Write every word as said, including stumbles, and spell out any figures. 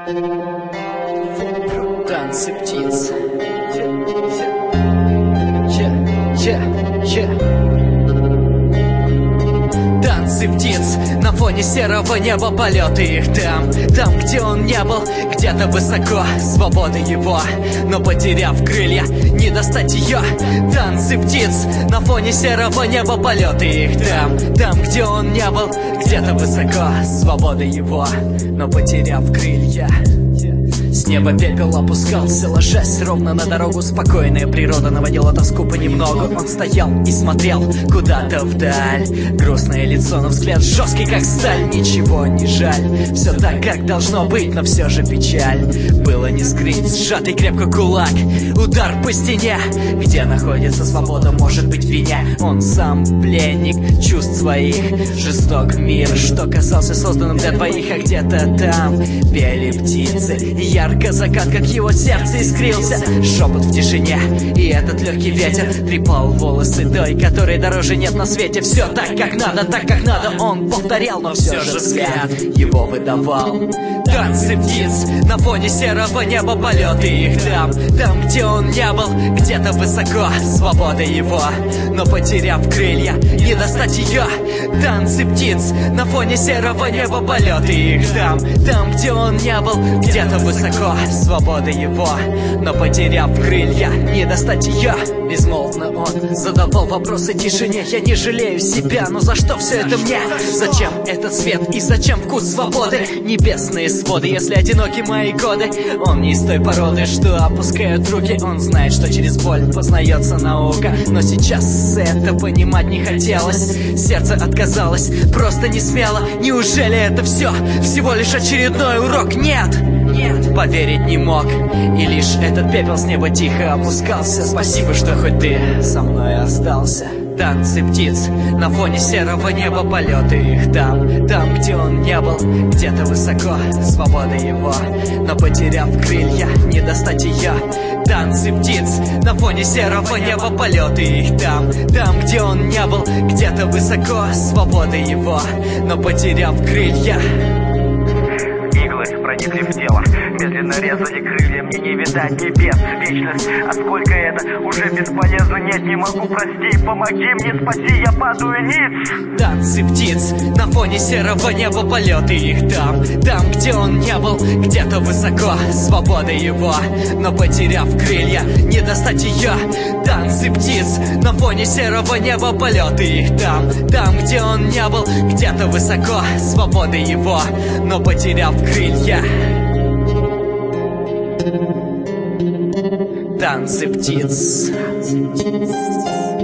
Танцы птиц. Танцы птиц на фоне серого неба, полеты их там, там, где он не был, где-то высоко, свобода его, но потеряв крылья, не достать ее. Танцы птиц на фоне серого неба, полеты их там, там, где он не был, где-то высоко, свобода его, но потеряв крылья. С неба пепел опускался, ложась ровно на дорогу. Спокойная природа наводила тоску понемногу. Он стоял и смотрел куда-то вдаль. Грустное лицо, но взгляд жесткий, как сталь. Ничего не жаль, все так, как должно быть, но все же печаль. Было не скрыть, сжатый крепко кулак. Удар по стене, где находится свобода, может быть виня. Он сам пленник чувств своих. Жесток мир, что казался созданным для двоих. А где-то там пели птицы, ярко закат, как его сердце искрился. Шепот в тишине, и этот легкий ветер трепал волосы той, которой дороже нет на свете. Все так, как надо, так, как надо, он повторял, но все же взгляд его выдавал. Танцы птиц на фоне серого неба, полеты их там, там, где он не был, где-то высоко, свобода его, но потеряв крылья, не достать ее. Танцы птиц на фоне серого неба, полеты их там, там, где он не был, где-то высоко, свобода его, но потеряв крылья, не достать ее. Безмолвно он задавал вопросы тишине. Я не жалею себя, но за что все это мне? Зачем этот свет и зачем вкус свободы? Небесные своды, если одиноки мои годы. Он не из той породы, что опускают руки. Он знает, что через боль познается наука, но сейчас это понимать не хотелось. Сердце отказалось, просто не смело. Неужели это все? Всего лишь очередной урок? Нет! Нет, поверить не мог, и лишь этот пепел с неба тихо опускался. Спасибо, что хоть ты со мной остался. Танцы птиц на фоне серого неба, полеты их там, там, где он не был, где-то высоко, свобода его, но потеряв крылья, не достать ее. Танцы птиц на фоне серого неба, полеты их там, там, где он не был, где-то высоко, свобода его, но потеряв крылья. Проникли в тело, медленно резали крылья. Мне не видать небес, вечность. А сколько это? Уже бесполезно. Нет, не могу, прости, помоги мне, спаси, я падаю ниц. Танцы птиц на фоне серого неба, полеты их там, там, где он не был, где-то высоко, свобода его, но потеряв крылья, не достать ее. Танцы птиц на фоне серого неба, полеты их там, там, где он не был, где-то высоко, свобода его, но потеряв крылья. Танцы птиц. Танцы птиц.